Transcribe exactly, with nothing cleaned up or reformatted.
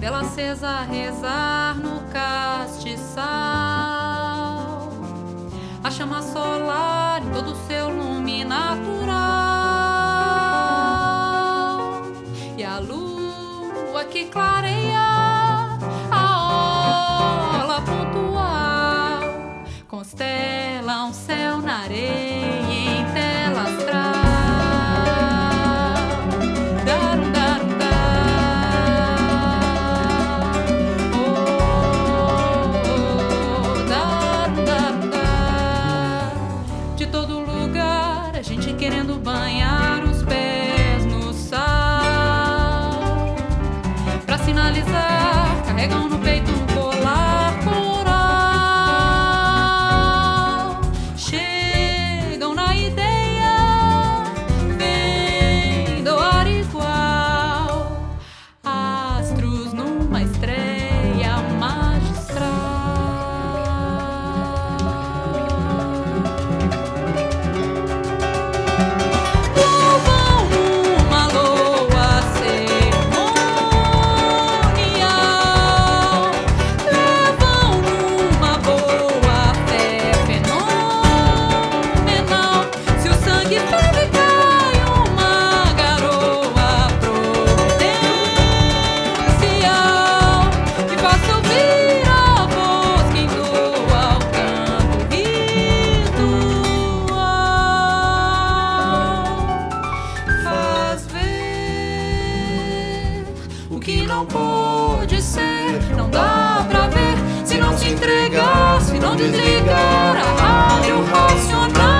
vela acesa a rezar no castiçal, a chama solar em todo o seu lume natural, e a lua que clareia a orla pontual, constela um céu na areia em tela astral. Darum, darum, dar. Oh, oh, darum, darum, dar. De todo lugar a gente querendo banhar os pés no sal, pra sinalizar, carregam no peito um colar coral. Chegam na ideia, vem doar igual astros numa estreia magistral. Louvam uma loa cerimonial, levam numa boa fé fenomenal. Se o sangue ferve, cai uma garoa providencial, que faça ouvir a voz que entoa o canto ritual. Faz ver o que não pode ser, não dá pra ver se não se entregar, se não desligar a rádio racional.